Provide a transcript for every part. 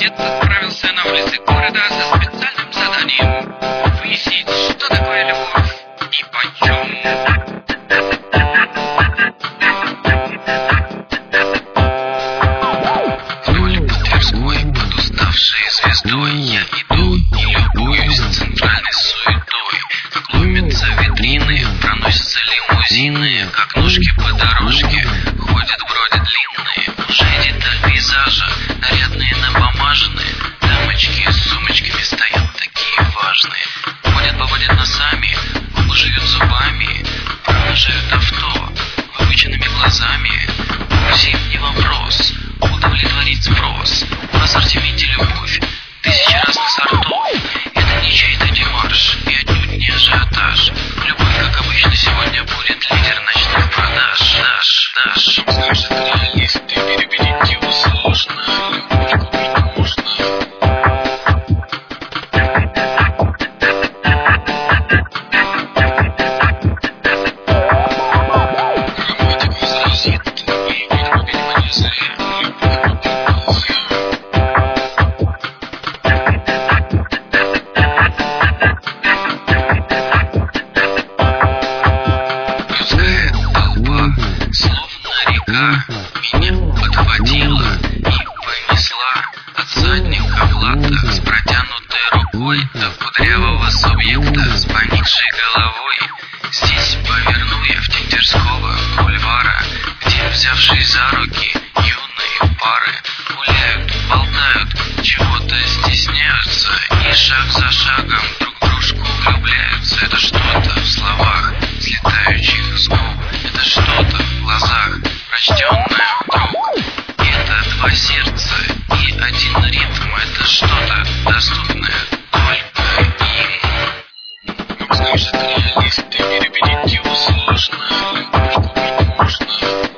Отец отправился на улицы города со специальным заданием выяснить, что такое любовь и почем. Вдоль Тверской под уставшей звездой я иду и любуюсь центральной суетой. Как ломятся витрины, проносятся лимузины, как ножки по дорожке ходят, бродят длинные. Уже деталь пейзажа, нарядные напомаженные. Дамочки с сумочками стоят такие важные. Ходят носами, оба жуют зубами, провожают авто выпученными глазами. Всем не вопрос удовлетворить спрос. В ассортименте любовь, тысячи разных сортов. Это не чей-то демарш и отнюдь не ажиотаж. Любовь, как обычно, сегодня будет лидер ночных продаж. Даш. Скажет реальность, ты перебедить его сложно. Любовь купить можно. Грамматика возразит, выявить победимо не зря. Людская толпа, словно река, меня подхватила и понесла от задника в латах с протянутой рукой до кудрявого субъекта с поникшей головой. Здесь поверну я в тень Тверского бульвара, где, взявшись за руки, юные пары гуляют, болтают, чего-то стесняются и шаг за шагом друг в дружку влюбляются. Это что-то в словах, слетающих с губ, это что-то в глазах, прочтенное вдруг. Это два сердца и один ритм, это что-то доступное только им. Как скажет реальность, ты перебедить его сложно, любовь купить можно.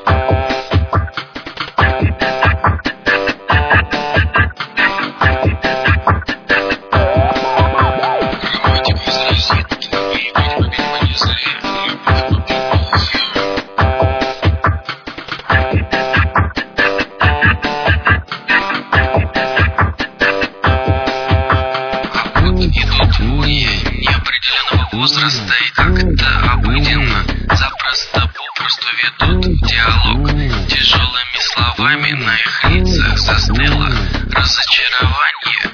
Грамматика возразит, выявить победимо не зря. Любовь купить нельзя. А вот идут двое неопределенного возраста и как-то обыденно, запросто попросту ведут диалог. Тяжелыми словами на их лицах застыло разочарование.